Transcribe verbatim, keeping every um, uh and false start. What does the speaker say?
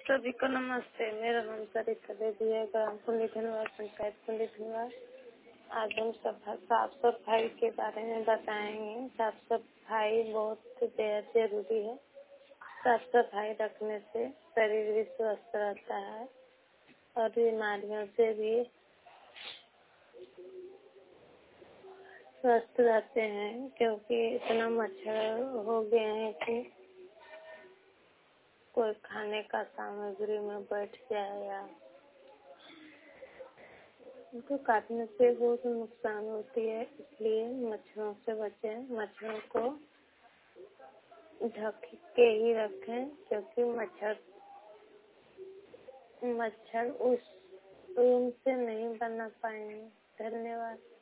सभी को नमस्ते। मेरा नाम सरिता देवी है, ग्राम पुलिधनवा, पंचायत पुलिधनवा। आज हम सफा साफ सफाई के बारे में बताएंगे। साफ सफाई बहुत बेहद जरूरी है। साफ सफाई रखने से शरीर भी स्वस्थ रहता है और बीमारियों से भी स्वस्थ रहते हैं, क्योंकि इतना मच्छर हो गए हैं कि कोई खाने का सामग्री में बैठ जाए या उनको काटने से बहुत नुकसान होती है। इसलिए मच्छरों से बचें। मच्छरों को ढक के ही रखें, क्योंकि मच्छर मच्छर उस रूम से नहीं बना पाएंगे। धन्यवाद।